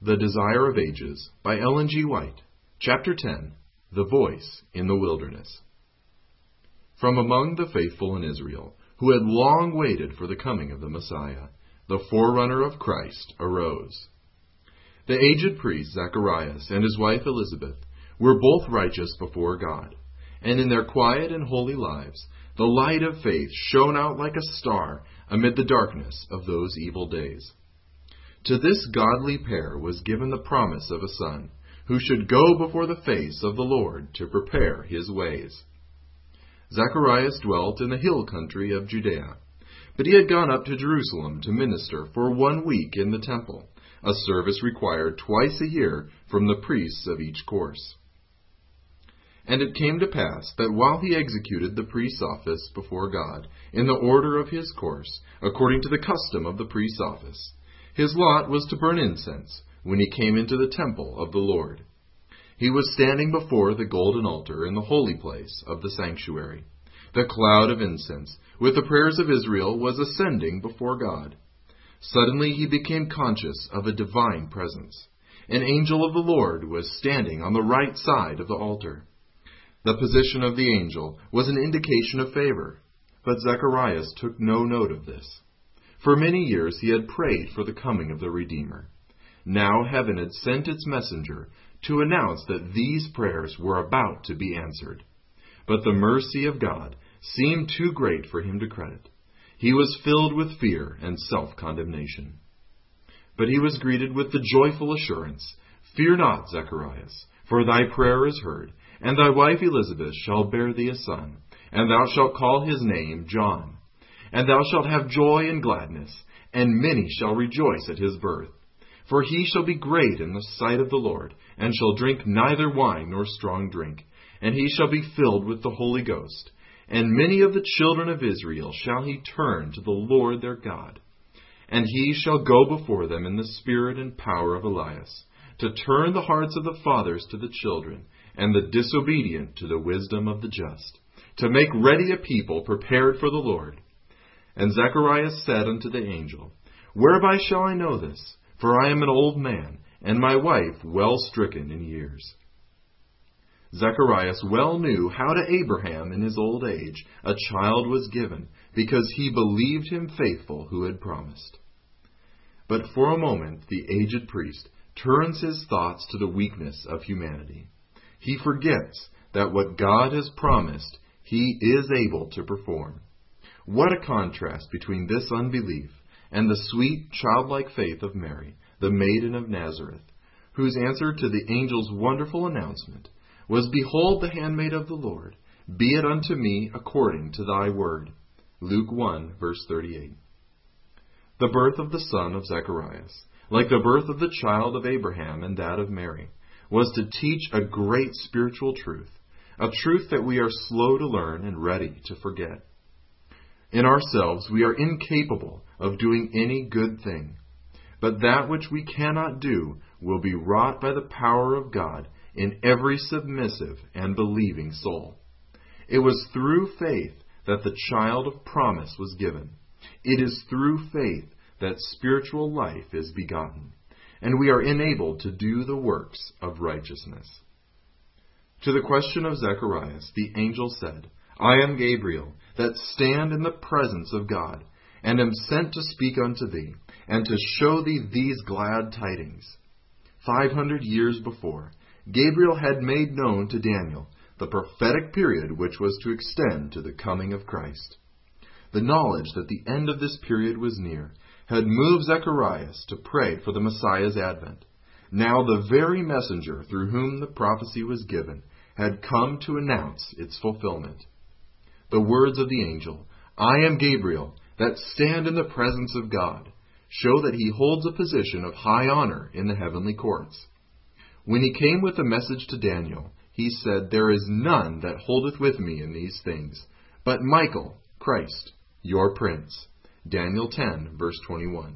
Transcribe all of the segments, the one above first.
The Desire of Ages by Ellen G. White. Chapter 10. The Voice in the Wilderness. From among the faithful in Israel, who had long waited for the coming of the Messiah, the forerunner of Christ arose. The aged priest Zacharias and his wife Elizabeth were both righteous before God, and in their quiet and holy lives the light of faith shone out like a star amid the darkness of those evil days. To this godly pair was given the promise of a son, who should go before the face of the Lord to prepare his ways. Zacharias dwelt in the hill country of Judea, but he had gone up to Jerusalem to minister for 1 week in the temple, a service required twice a year from the priests of each course. And it came to pass that while he executed the priest's office before God in the order of his course, according to the custom of the priest's office, his lot was to burn incense when he came into the temple of the Lord. He was standing before the golden altar in the holy place of the sanctuary. The cloud of incense, with the prayers of Israel, was ascending before God. Suddenly he became conscious of a divine presence. An angel of the Lord was standing on the right side of the altar. The position of the angel was an indication of favor, but Zacharias took no note of this. For many years he had prayed for the coming of the Redeemer. Now heaven had sent its messenger to announce that these prayers were about to be answered. But the mercy of God seemed too great for him to credit. He was filled with fear and self-condemnation. But he was greeted with the joyful assurance, "Fear not, Zacharias, for thy prayer is heard, and thy wife Elizabeth shall bear thee a son, and thou shalt call his name John. And thou shalt have joy and gladness, and many shall rejoice at his birth. For he shall be great in the sight of the Lord, and shall drink neither wine nor strong drink, and he shall be filled with the Holy Ghost. And many of the children of Israel shall he turn to the Lord their God. And he shall go before them in the spirit and power of Elias, to turn the hearts of the fathers to the children, and the disobedient to the wisdom of the just, to make ready a people prepared for the Lord." And Zacharias said unto the angel, "Whereby shall I know this? For I am an old man, and my wife well stricken in years." Zacharias well knew how to Abraham in his old age a child was given, because he believed him faithful who had promised. But for a moment the aged priest turns his thoughts to the weakness of humanity. He forgets that what God has promised, he is able to perform. What a contrast between this unbelief and the sweet, childlike faith of Mary, the maiden of Nazareth, whose answer to the angel's wonderful announcement was, "Behold the handmaid of the Lord, be it unto me according to thy word." Luke 1, verse 38. The birth of the son of Zacharias, like the birth of the child of Abraham and that of Mary, was to teach a great spiritual truth, a truth that we are slow to learn and ready to forget. In ourselves we are incapable of doing any good thing, but that which we cannot do will be wrought by the power of God in every submissive and believing soul. It was through faith that the child of promise was given. It is through faith that spiritual life is begotten, and we are enabled to do the works of righteousness. To the question of Zacharias, the angel said, "I am Gabriel, that stand in the presence of God, and am sent to speak unto thee, and to show thee these glad tidings." 500 years before, Gabriel had made known to Daniel the prophetic period which was to extend to the coming of Christ. The knowledge that the end of this period was near had moved Zacharias to pray for the Messiah's advent. Now the very messenger through whom the prophecy was given had come to announce its fulfillment. The words of the angel, "I am Gabriel, that stand in the presence of God," show that he holds a position of high honor in the heavenly courts. When he came with the message to Daniel, he said, "There is none that holdeth with me in these things, but Michael, Christ, your prince." Daniel 10, verse 21.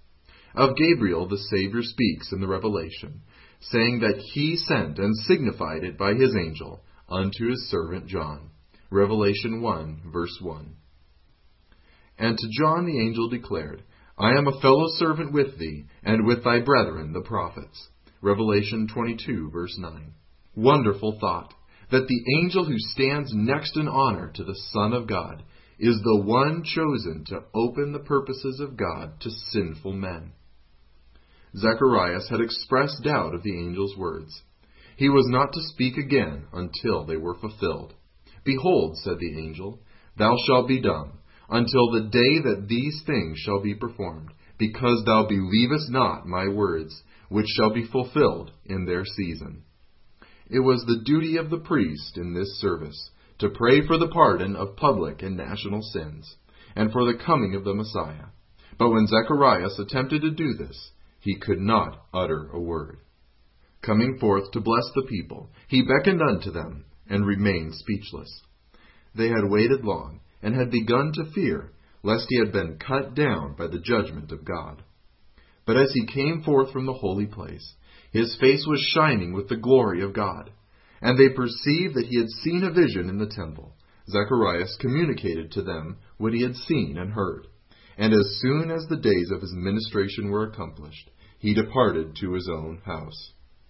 Of Gabriel the Savior speaks in the Revelation, saying that he sent and signified it by his angel unto his servant John. Revelation 1, verse 1. And to John the angel declared, I am a fellow servant with thee, and with thy brethren the prophets. Revelation 22, verse 9. Wonderful thought, that the angel who stands next in honor to the Son of God is the one chosen to open the purposes of God to sinful men. Zacharias had expressed doubt of the angel's words. He was not to speak again until they were fulfilled. Behold, said the angel, thou shalt be dumb, until the day that these things shall be performed, because thou believest not my words, which shall be fulfilled in their season. It was the duty of the priest in this service to pray for the pardon of public and national sins, and for the coming of the Messiah. But when Zacharias attempted to do this, he could not utter a word. Coming forth to bless the people, he beckoned unto them, and remained speechless. They had waited long, and had begun to fear, lest he had been cut down by the judgment of God. But as he came forth from the holy place, his face was shining with the glory of God. And they perceived that he had seen a vision in the temple. Zacharias communicated to them what he had seen and heard. And as soon as the days of his ministration were accomplished, he departed to his own house.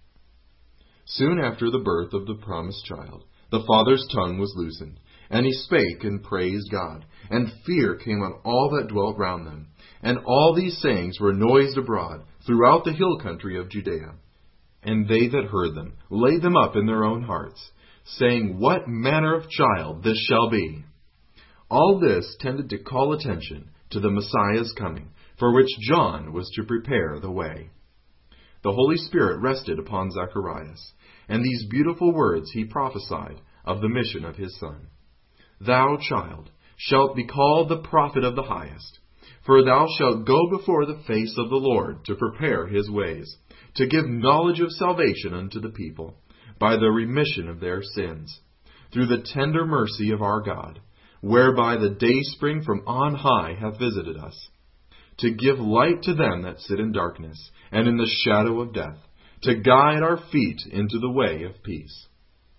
Soon after the birth of the promised child, the father's tongue was loosened, and he spake and praised God, and fear came on all that dwelt round them. And all these sayings were noised abroad throughout the hill country of Judea. And they that heard them laid them up in their own hearts, saying, What manner of child this shall be? All this tended to call attention to the Messiah's coming, for which John was to prepare the way. The Holy Spirit rested upon Zacharias, and these beautiful words he prophesied of the mission of his Son. Thou, child, shalt be called the prophet of the highest, for thou shalt go before the face of the Lord to prepare his ways, to give knowledge of salvation unto the people, by the remission of their sins, through the tender mercy of our God, whereby the dayspring from on high hath visited us, to give light to them that sit in darkness and in the shadow of death, to guide our feet into the way of peace.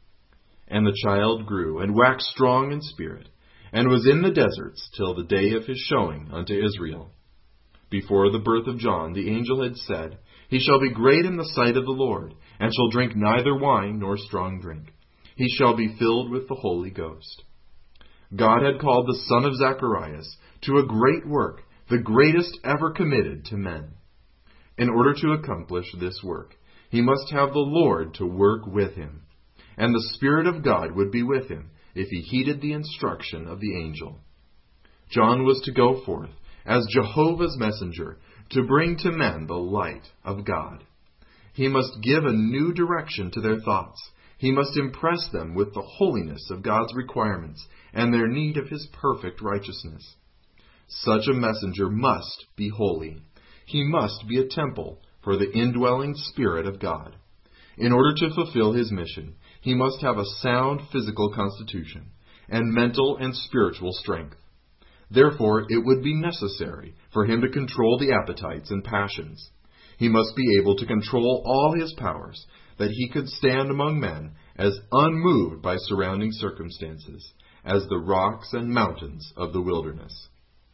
And the child grew, and waxed strong in spirit, and was in the deserts till the day of his showing unto Israel. Before the birth of John, the angel had said, He shall be great in the sight of the Lord, and shall drink neither wine nor strong drink. He shall be filled with the Holy Ghost. God had called the son of Zacharias to a great work, the greatest ever committed to men. In order to accomplish this work, he must have the Lord to work with him, and the Spirit of God would be with him if he heeded the instruction of the angel. John was to go forth as Jehovah's messenger to bring to men the light of God. He must give a new direction to their thoughts. He must impress them with the holiness of God's requirements and their need of his perfect righteousness. Such a messenger must be holy. He must be a temple for the indwelling Spirit of God. In order to fulfill his mission, he must have a sound physical constitution and mental and spiritual strength. Therefore, it would be necessary for him to control the appetites and passions. He must be able to control all his powers, that he could stand among men as unmoved by surrounding circumstances as the rocks and mountains of the wilderness.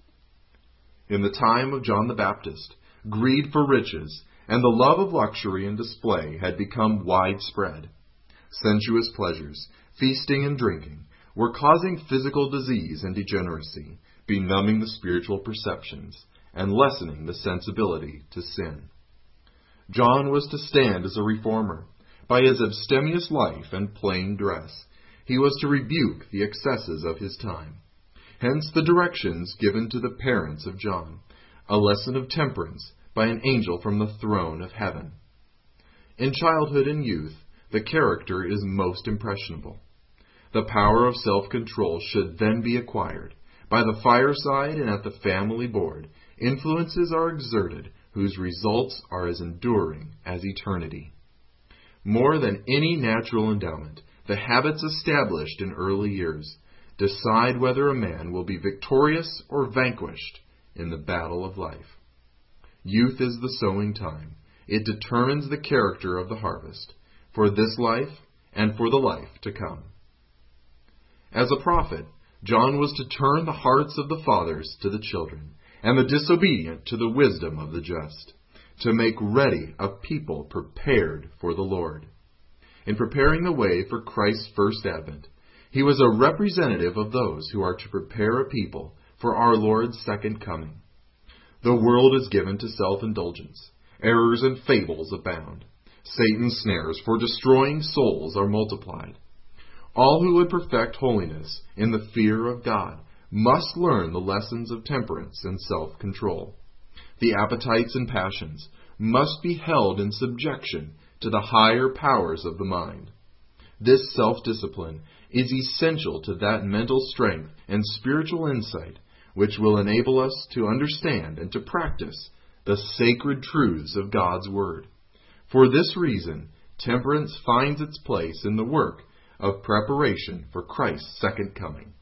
In the time of John the Baptist, greed for riches and the love of luxury and display had become widespread. Sensuous pleasures, feasting and drinking, were causing physical disease and degeneracy, benumbing the spiritual perceptions, and lessening the sensibility to sin. John was to stand as a reformer. By his abstemious life and plain dress, he was to rebuke the excesses of his time. Hence the directions given to the parents of John, a lesson of temperance by an angel from the throne of heaven. In childhood and youth, the character is most impressionable. The power of self-control should then be acquired. By the fireside and at the family board, influences are exerted whose results are as enduring as eternity. More than any natural endowment, the habits established in early years decide whether a man will be victorious or vanquished in the battle of life. Youth is the sowing time. It determines the character of the harvest, for this life and for the life to come. As a prophet, John was to turn the hearts of the fathers to the children, and the disobedient to the wisdom of the just, to make ready a people prepared for the Lord. In preparing the way for Christ's first advent, he was a representative of those who are to prepare a people for our Lord's second coming. The world is given to self-indulgence. Errors and fables abound. Satan's snares for destroying souls are multiplied. All who would perfect holiness in the fear of God must learn the lessons of temperance and self-control. The appetites and passions must be held in subjection to the higher powers of the mind. This self-discipline is essential to that mental strength and spiritual insight which will enable us to understand and to practice the sacred truths of God's Word. For this reason, temperance finds its place in the work of preparation for Christ's second coming.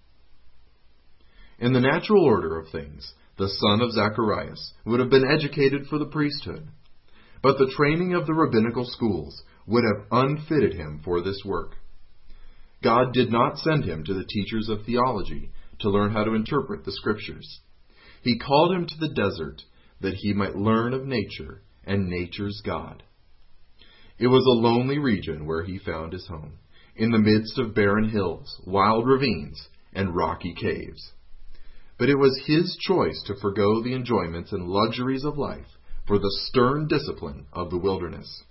In the natural order of things, the son of Zacharias would have been educated for the priesthood, but the training of the rabbinical schools would have unfitted him for this work. God did not send him to the teachers of theology to learn how to interpret the Scriptures. He called him to the desert that he might learn of nature and nature's God. It was a lonely region where he found his home, in the midst of barren hills, wild ravines, and rocky caves. But it was his choice to forego the enjoyments and luxuries of life for the stern discipline of the wilderness.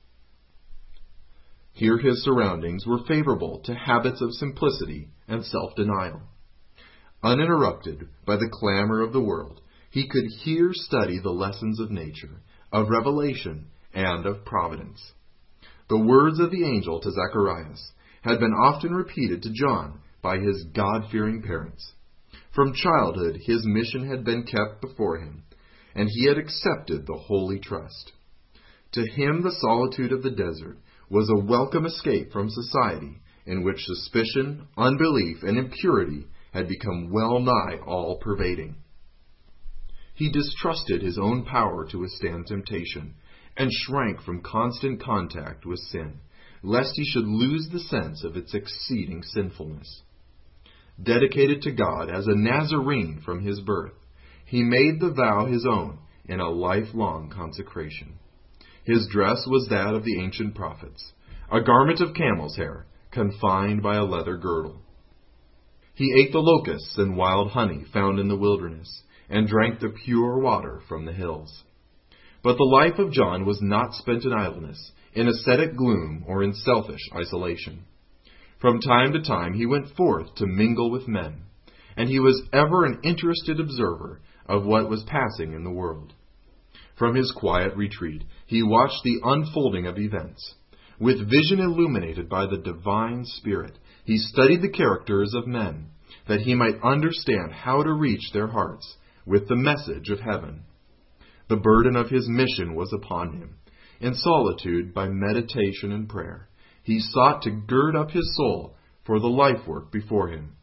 Here his surroundings were favorable to habits of simplicity and self-denial. Uninterrupted by the clamor of the world, he could here study the lessons of nature, of revelation, and of providence. The words of the angel to Zacharias had been often repeated to John by his God-fearing parents. From childhood, his mission had been kept before him, and he had accepted the holy trust. To him, the solitude of the desert was a welcome escape from society in which suspicion, unbelief, and impurity had become well nigh all-pervading. He distrusted his own power to withstand temptation, and shrank from constant contact with sin, lest he should lose the sense of its exceeding sinfulness. Dedicated to God as a Nazarene from his birth, he made the vow his own in a lifelong consecration. His dress was that of the ancient prophets, a garment of camel's hair, confined by a leather girdle. He ate the locusts and wild honey found in the wilderness, and drank the pure water from the hills. But the life of John was not spent in idleness, in ascetic gloom, or in selfish isolation. From time to time he went forth to mingle with men, and he was ever an interested observer of what was passing in the world. From his quiet retreat he watched the unfolding of events. With vision illuminated by the divine Spirit, he studied the characters of men, that he might understand how to reach their hearts with the message of heaven. The burden of his mission was upon him. In solitude, by meditation and prayer, he sought to gird up his soul for the life work before him.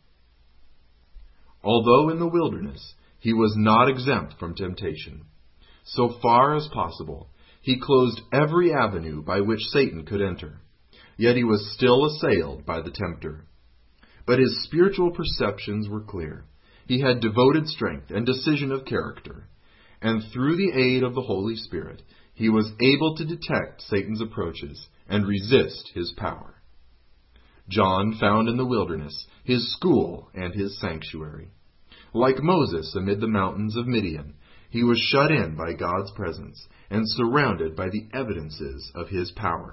Although in the wilderness, he was not exempt from temptation. So far as possible, he closed every avenue by which Satan could enter. Yet he was still assailed by the tempter. But his spiritual perceptions were clear. He had devoted strength and decision of character, and through the aid of the Holy Spirit, he was able to detect Satan's approaches and resist his power. John found in the wilderness his school and his sanctuary. Like Moses amid the mountains of Midian, he was shut in by God's presence and surrounded by the evidences of his power.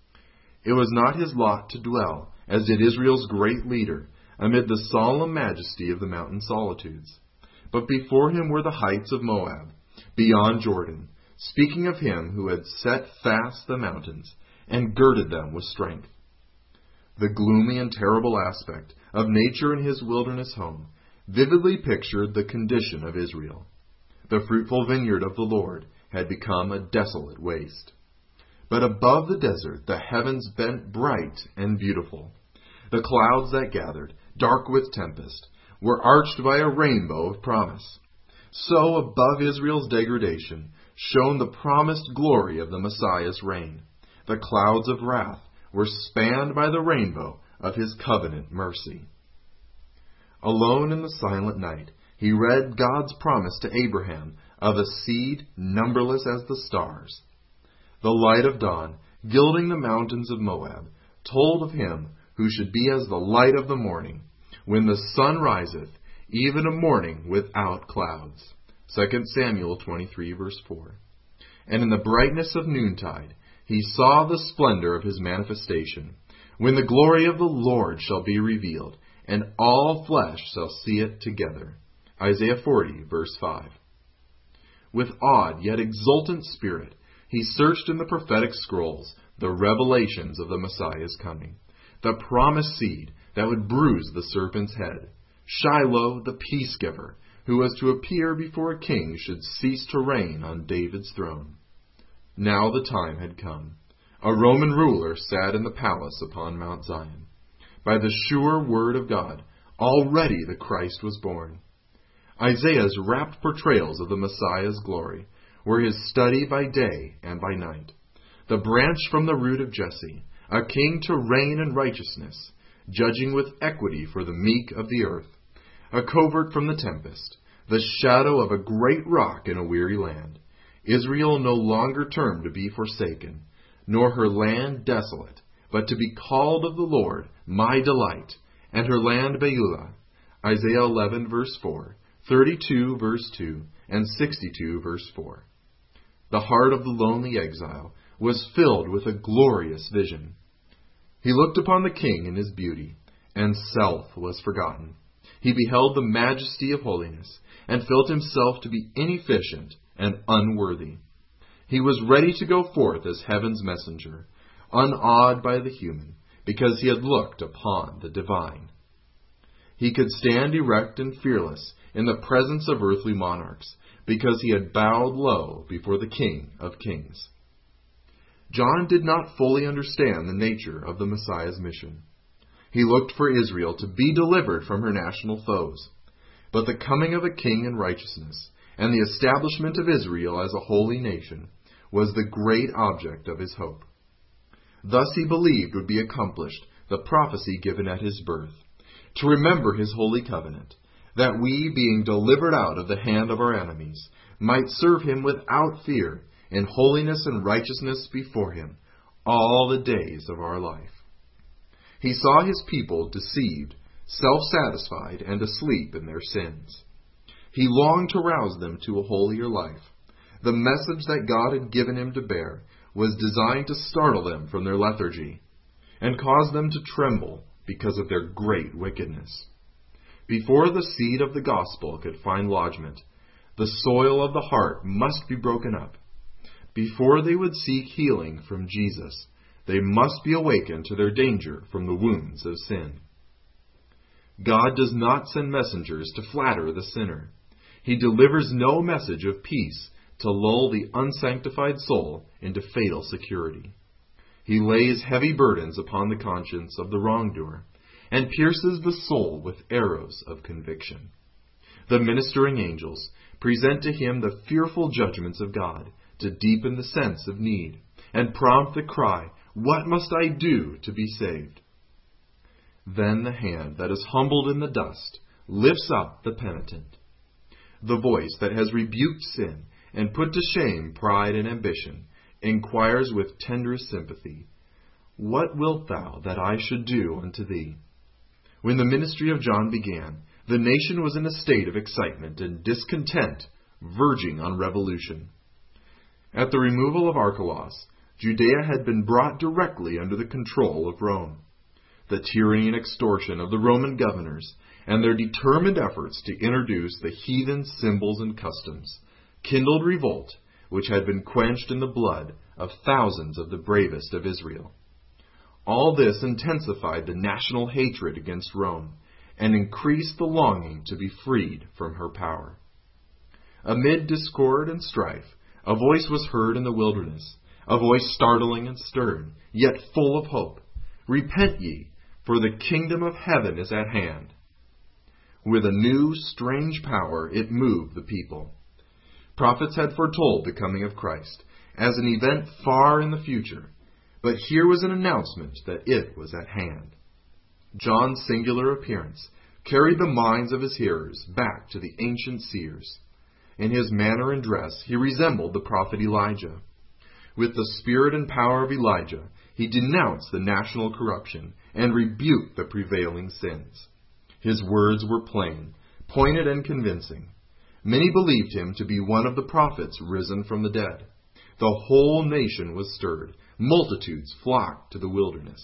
It was not his lot to dwell, as did Israel's great leader, amid the solemn majesty of the mountain solitudes. But before him were the heights of Moab, beyond Jordan, speaking of him who had set fast the mountains and girded them with strength. The gloomy and terrible aspect of nature in his wilderness home vividly pictured the condition of Israel. The fruitful vineyard of the Lord had become a desolate waste. But above the desert the heavens bent bright and beautiful. The clouds that gathered, dark with tempest, were arched by a rainbow of promise. So above Israel's degradation shone the promised glory of the Messiah's reign. The clouds of wrath were spanned by the rainbow of his covenant mercy. Alone in the silent night, He read God's promise to Abraham of a seed numberless as the stars. The light of dawn, gilding the mountains of Moab, told of him who should be as the light of the morning, when the sun riseth, even a morning without clouds. 2 Samuel 23, verse 4. And in the brightness of noontide he saw the splendor of his manifestation, when the glory of the Lord shall be revealed, and all flesh shall see it together. Isaiah 40, verse 5. With awed yet exultant spirit, he searched in the prophetic scrolls the revelations of the Messiah's coming, the promised seed that would bruise the serpent's head, Shiloh the peace giver, who was to appear before a king should cease to reign on David's throne. Now the time had come. A Roman ruler sat in the palace upon Mount Zion. By the sure word of God, already the Christ was born. Isaiah's rapt portrayals of the Messiah's glory were his study by day and by night. The branch from the root of Jesse, a king to reign in righteousness, judging with equity for the meek of the earth, a covert from the tempest, the shadow of a great rock in a weary land, Israel no longer termed to be forsaken, nor her land desolate, but to be called of the Lord, my delight, and her land Beulah. Isaiah 11, verse 4, 32, verse 2, and 62, verse 4. The heart of the lonely exile was filled with a glorious vision. He looked upon the king in his beauty, and self was forgotten. He beheld the majesty of holiness, and felt himself to be inefficient and unworthy. He was ready to go forth as heaven's messenger, unawed by the human, because he had looked upon the divine. He could stand erect and fearless in the presence of earthly monarchs, because he had bowed low before the King of Kings. John did not fully understand the nature of the Messiah's mission. He looked for Israel to be delivered from her national foes. But the coming of a king in righteousness and the establishment of Israel as a holy nation was the great object of his hope. Thus he believed would be accomplished the prophecy given at his birth, to remember his holy covenant, that we, being delivered out of the hand of our enemies, might serve him without fear, in holiness and righteousness before him, all the days of our life. He saw his people deceived, self-satisfied, and asleep in their sins. He longed to rouse them to a holier life. The message that God had given him to bear was designed to startle them from their lethargy, and cause them to tremble because of their great wickedness. Before the seed of the gospel could find lodgment, the soil of the heart must be broken up. Before they would seek healing from Jesus, they must be awakened to their danger from the wounds of sin. God does not send messengers to flatter the sinner. He delivers no message of peace to lull the unsanctified soul into fatal security. He lays heavy burdens upon the conscience of the wrongdoer and pierces the soul with arrows of conviction. The ministering angels present to him the fearful judgments of God to deepen the sense of need and prompt the cry, "What must I do to be saved?" Then the hand that is humbled in the dust lifts up the penitent. The voice that has rebuked sin and put to shame pride and ambition inquires with tenderest sympathy, "What wilt thou that I should do unto thee?" When the ministry of John began, the nation was in a state of excitement and discontent, verging on revolution. At the removal of Archelaus, Judea had been brought directly under the control of Rome. The tyranny and extortion of the Roman governors, and their determined efforts to introduce the heathen symbols and customs, kindled revolt which had been quenched in the blood of thousands of the bravest of Israel. All this intensified the national hatred against Rome, and increased the longing to be freed from her power. Amid discord and strife, a voice was heard in the wilderness, a voice startling and stern, yet full of hope. "Repent ye, for the kingdom of heaven is at hand." With a new, strange power, it moved the people. Prophets had foretold the coming of Christ as an event far in the future, but here was an announcement that it was at hand. John's singular appearance carried the minds of his hearers back to the ancient seers. In his manner and dress, he resembled the prophet Elijah. With the spirit and power of Elijah, he denounced the national corruption and rebuked the prevailing sins. His words were plain, pointed, and convincing. Many believed him to be one of the prophets risen from the dead. The whole nation was stirred. Multitudes flocked to the wilderness.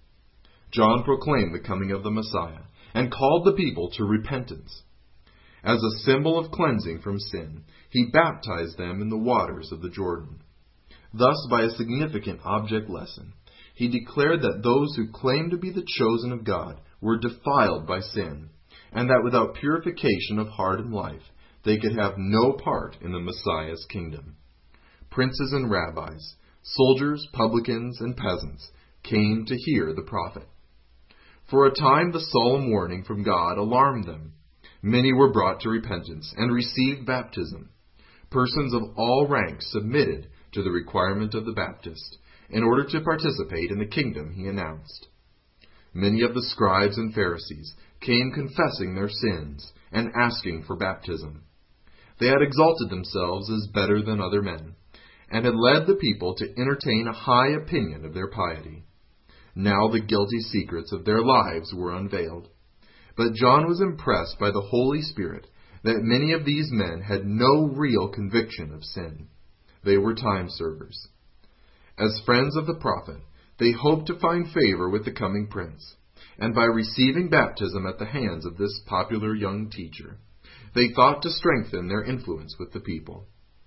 John proclaimed the coming of the Messiah and called the people to repentance. As a symbol of cleansing from sin, he baptized them in the waters of the Jordan. Thus, by a significant object lesson, he declared that those who claimed to be the chosen of God were defiled by sin, and that without purification of heart and life, they could have no part in the Messiah's kingdom. Princes and rabbis, soldiers, publicans, and peasants came to hear the prophet. For a time, the solemn warning from God alarmed them. Many were brought to repentance and received baptism. Persons of all ranks submitted to the requirement of the Baptist in order to participate in the kingdom he announced. Many of the scribes and Pharisees came confessing their sins and asking for baptism. They had exalted themselves as better than other men, and had led the people to entertain a high opinion of their piety. Now the guilty secrets of their lives were unveiled. But John was impressed by the Holy Spirit that many of these men had no real conviction of sin. They were time servers. As friends of the prophet, they hoped to find favor with the coming prince, and by receiving baptism at the hands of this popular young teacher, they thought to strengthen their influence with the people.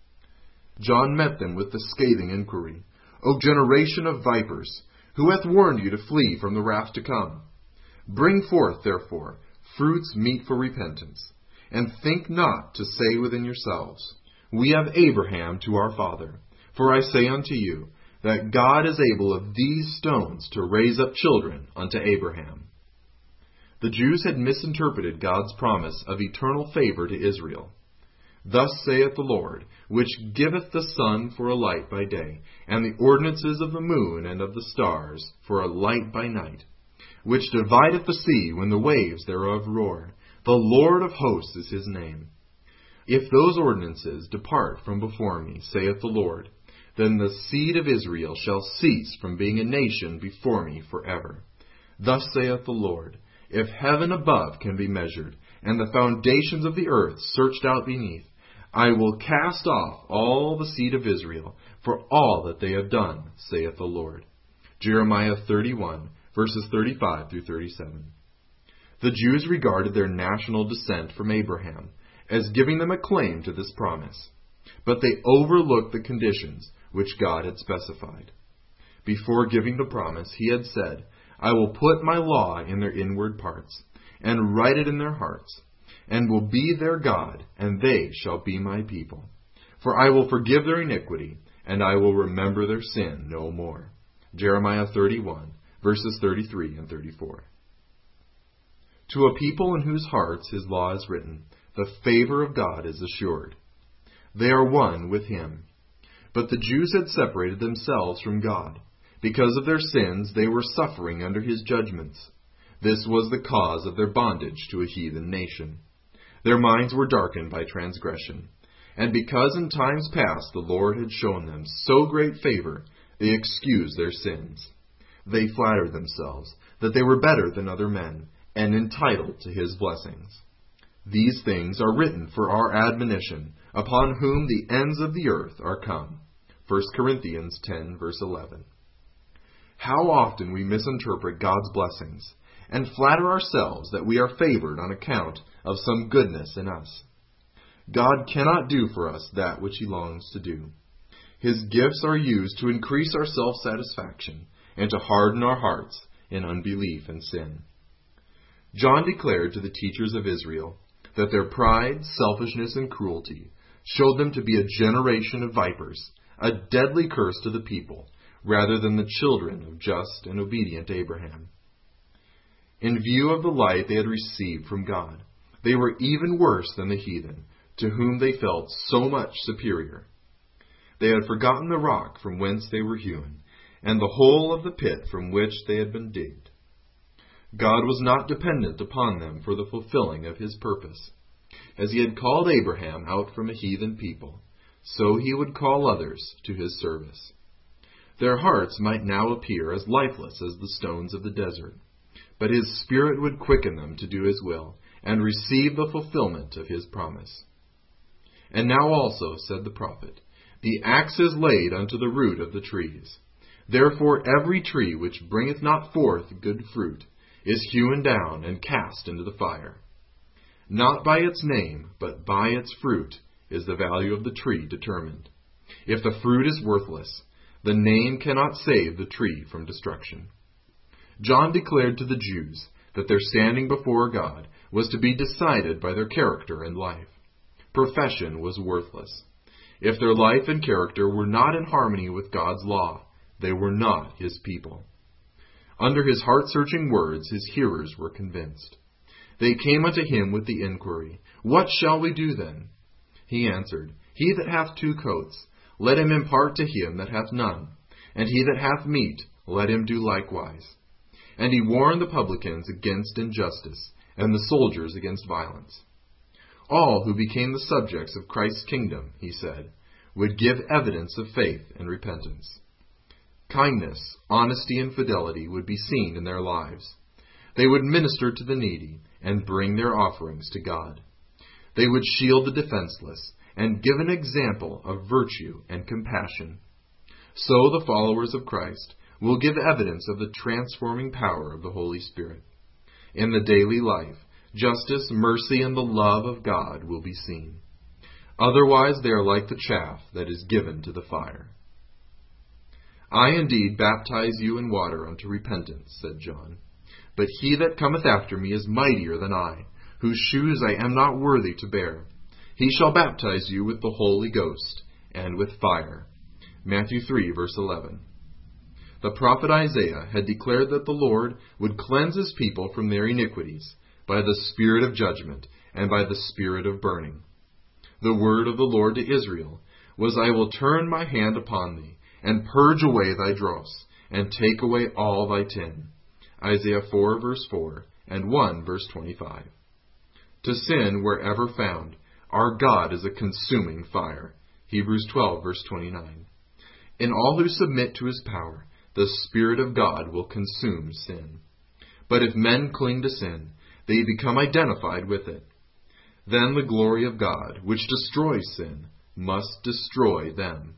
John met them with the scathing inquiry, "O generation of vipers, who hath warned you to flee from the wrath to come? Bring forth, therefore, fruits meet for repentance, and think not to say within yourselves, We have Abraham to our father. For I say unto you, that God is able of these stones to raise up children unto Abraham." The Jews had misinterpreted God's promise of eternal favor to Israel. "Thus saith the Lord, which giveth the sun for a light by day, and the ordinances of the moon and of the stars for a light by night, which divideth the sea when the waves thereof roar. The Lord of hosts is his name. If those ordinances depart from before me, saith the Lord, then the seed of Israel shall cease from being a nation before me forever. Thus saith the Lord, if heaven above can be measured, and the foundations of the earth searched out beneath, I will cast off all the seed of Israel for all that they have done, saith the Lord." Jeremiah 31, verses 35 through 37. The Jews regarded their national descent from Abraham as giving them a claim to this promise, but they overlooked the conditions which God had specified. Before giving the promise, he had said, "I will put my law in their inward parts, and write it in their hearts, and will be their God, and they shall be my people. For I will forgive their iniquity, and I will remember their sin no more." Jeremiah 31, verses 33 and 34. To a people in whose hearts his law is written, the favor of God is assured. They are one with him. But the Jews had separated themselves from God. Because of their sins, they were suffering under his judgments. This was the cause of their bondage to a heathen nation. Their minds were darkened by transgression. And because in times past the Lord had shown them so great favor, they excused their sins. They flattered themselves that they were better than other men, and entitled to his blessings. These things are written for our admonition, upon whom the ends of the earth are come. 1 Corinthians 10, verse 11. How often we misinterpret God's blessings, and flatter ourselves that we are favored on account of some goodness in us. God cannot do for us that which he longs to do. His gifts are used to increase our self-satisfaction and to harden our hearts in unbelief and sin. John declared to the teachers of Israel that their pride, selfishness, and cruelty showed them to be a generation of vipers, a deadly curse to the people, rather than the children of just and obedient Abraham. In view of the light they had received from God, they were even worse than the heathen, to whom they felt so much superior. They had forgotten the rock from whence they were hewn, and the hole of the pit from which they had been digged. God was not dependent upon them for the fulfilling of his purpose. As he had called Abraham out from a heathen people, so he would call others to his service. Their hearts might now appear as lifeless as the stones of the desert, but his Spirit would quicken them to do his will and receive the fulfillment of his promise. And now also, said the prophet, the axe is laid unto the root of the trees. Therefore every tree which bringeth not forth good fruit is hewn down and cast into the fire. Not by its name, but by its fruit is the value of the tree determined. If the fruit is worthless, the name cannot save the tree from destruction. John declared to the Jews that their standing before God was to be decided by their character and life. Profession was worthless. If their life and character were not in harmony with God's law, they were not his people. Under his heart-searching words, his hearers were convinced. They came unto him with the inquiry, What shall we do then? He answered, He that hath 2 coats, let him impart to him that hath none, and he that hath meat, let him do likewise. And he warned the publicans against injustice, and the soldiers against violence. All who became the subjects of Christ's kingdom, he said, would give evidence of faith and repentance. Kindness, honesty, and fidelity would be seen in their lives. They would minister to the needy and bring their offerings to God. They would shield the defenseless and give an example of virtue and compassion. So the followers of Christ will give evidence of the transforming power of the Holy Spirit. In the daily life, justice, mercy, and the love of God will be seen. Otherwise they are like the chaff that is given to the fire. I indeed baptize you in water unto repentance, said John. But he that cometh after me is mightier than I, whose shoes I am not worthy to bear. He shall baptize you with the Holy Ghost and with fire. Matthew 3, verse 11. The prophet Isaiah had declared that the Lord would cleanse his people from their iniquities by the spirit of judgment and by the spirit of burning. The word of the Lord to Israel was, I will turn my hand upon thee, and purge away thy dross, and take away all thy tin. Isaiah 4, verse 4, and 1, verse 25. To sin, wherever found, our God is a consuming fire. Hebrews 12, verse 29. In all who submit to his power, the Spirit of God will consume sin. But if men cling to sin, they become identified with it. Then the glory of God, which destroys sin, must destroy them.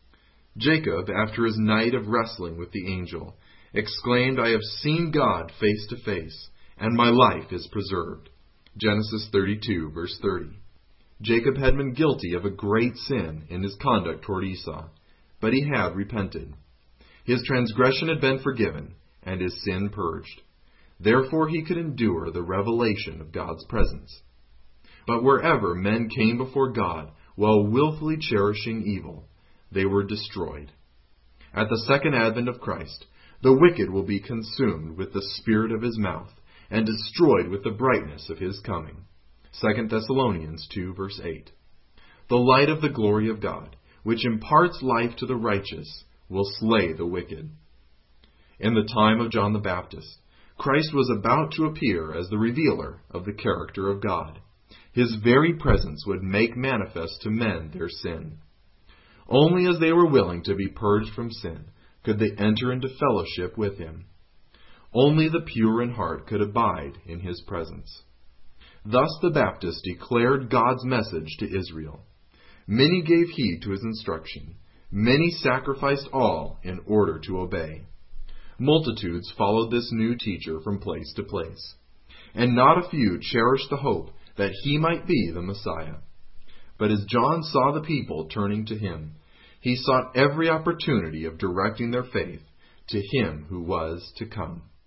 Jacob, after his night of wrestling with the angel, exclaimed, I have seen God face to face, and my life is preserved. Genesis 32, verse 30. Jacob had been guilty of a great sin in his conduct toward Esau, but he had repented. His transgression had been forgiven, and his sin purged. Therefore he could endure the revelation of God's presence. But wherever men came before God while willfully cherishing evil, they were destroyed. At the second advent of Christ, the wicked will be consumed with the spirit of his mouth, and destroyed with the brightness of his coming. 2 Thessalonians 2, verse 8. The light of the glory of God, which imparts life to the righteous, will slay the wicked. In the time of John the Baptist, Christ was about to appear as the revealer of the character of God. His very presence would make manifest to men their sin. Only as they were willing to be purged from sin could they enter into fellowship with him. Only the pure in heart could abide in his presence. Thus the Baptist declared God's message to Israel. Many gave heed to his instruction. Many sacrificed all in order to obey. Multitudes followed this new teacher from place to place, and not a few cherished the hope that he might be the Messiah. But as John saw the people turning to him, he sought every opportunity of directing their faith to him who was to come.